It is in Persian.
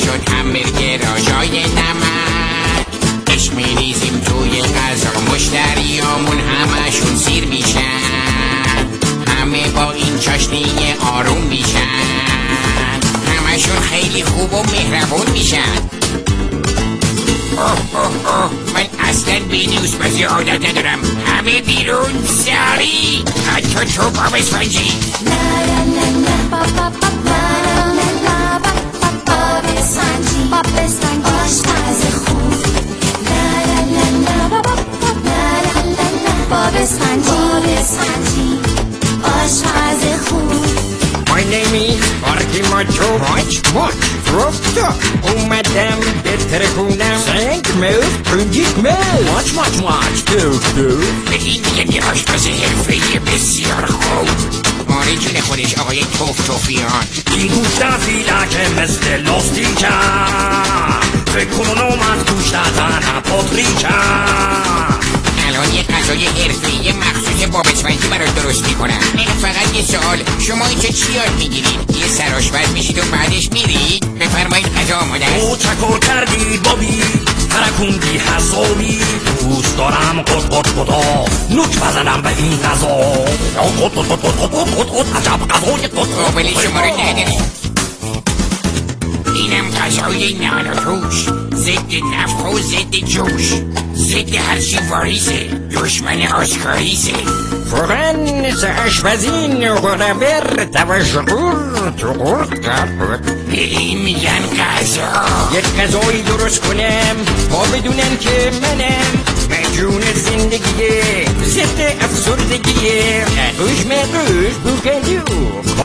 شد همبرگر آجای نمک، عشق میریزیم توی غذا، مشتریامون همشون سیر میشن، همه با این چاشنی آروم میشن، همشون خیلی خوب و مهربون میشن. من اصلا به این اوسپزی عادت ندارم، همه بیرون سری، حتی تو باب اسفنجی. باب اسفنجی آشپز خوب، باب اسفنجی آشپز خوب. My name is Marky Macho رفتا اومدم بهتر خونم، سنگ ملک پرنجیک ملک ماچ به این میگن یه آشپز حرفه‌ای بسیار خوب. ماره جون خودش آقای توفیان. این گوشت فیلک مثل لاستیکم، فکر کن اومد گوشت زن پاتریکم. الان یه غذای حرفه‌ای مخصوص باب اسفنجی برای درست میکنم. فقط یه سوال، شما اینجا چی یاد میگیرید؟ یه سرآشپز میشید و بعدش میرید؟ بفرمایید غذا آماده است. او چکار کردی بابی، ترکوندی حسابی، دوست دارم قط نوک بزنم به این غذا. عجب غذای قابلی شما رو ندارید. اینم غذای نانوتوش، ضد نفخ و ضد جوش، ضد هرچی واریزه، دشمن آسکاریزه. فوراً آشپزین برابر توجه به این میگن غذا. یک غذایی درست کنم تا بدونن که منم مجنون زندگیه، ضد افسردگیه، خوش بوکندو